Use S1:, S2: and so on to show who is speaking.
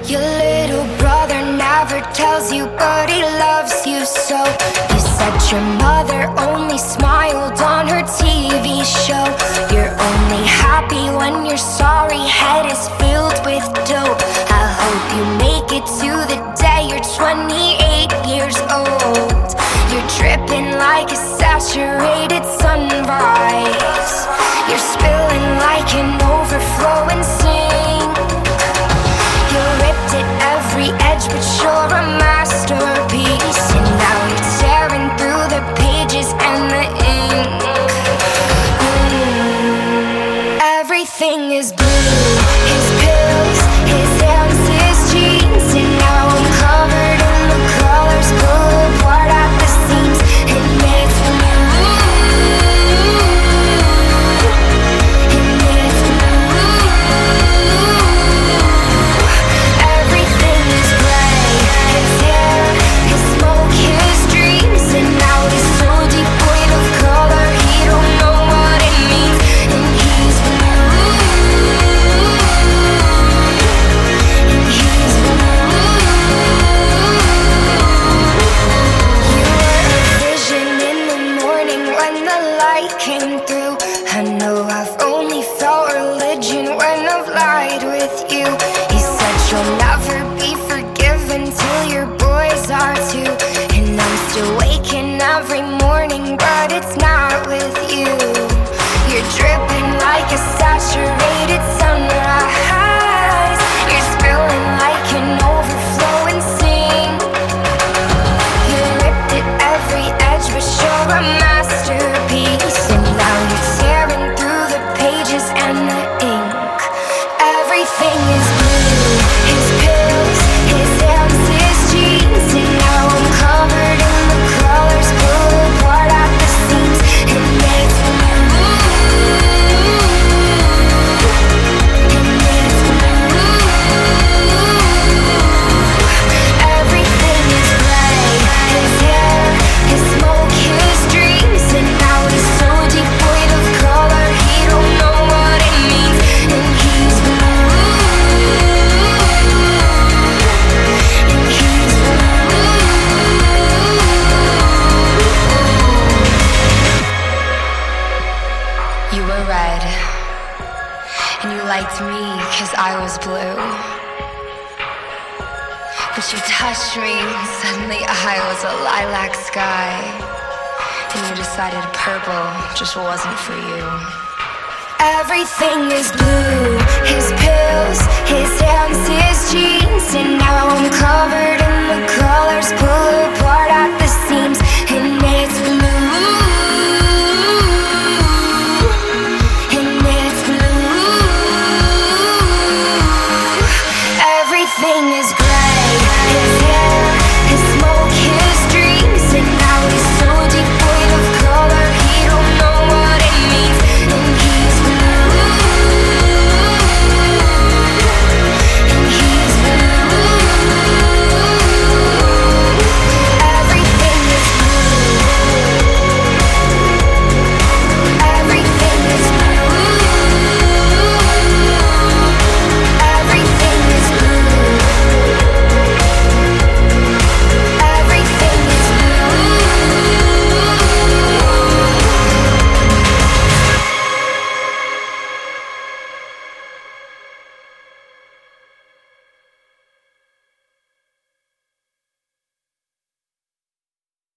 S1: Your little brother never tells you, but he loves you so. You said your mother only smiled on her TV show. You're only happy when your sorry head is filled with dope. I hope you make it to the day you're 28 years old. You're dripping like a saturated sunrise. You're spilling like an overflowing sink. You ripped at every edge, but you're a masterpiece. And now you're tearing through the pages and the ink. Everything is blue. His pills, his hands, his jeans. And now I'm covered in the colors, pull apart at the seams. And it's blue. And it's blue. Everything is gray. His hair, his smoke, his dreams. And now he's so devoid of color, he don't know what it means. And he's blue. And he's blue. You were a vision in the morning when the light came through. I know I've only felt religion when I've lied with you. You said you'll never be forgiven till your boys are too. And I'm still waking every morning, but it's not with you. You're dripping like a saturated sunrise. You're spilling like an overflowing sink. You ripped at every edge, but you're a masterpiece. And now you're tearing through the pages and the ink. Everything is blue. His pills, his hands, his jeans. And now I'm covered in the colors, pull apart at the seams. And it's blue. And it's blue. Everything is gray. His hair, his smoke, his dreams. And now he's so devoid of color, he don't know what it means. And he's blue. And he's blue. You were red, and you liked me 'cause I was blue. But you touched me, suddenly I was a lilac sky. And you decided purple just wasn't for you. Everything is blue. His pills, his hands, his jeans. And now I'm covered in the colors,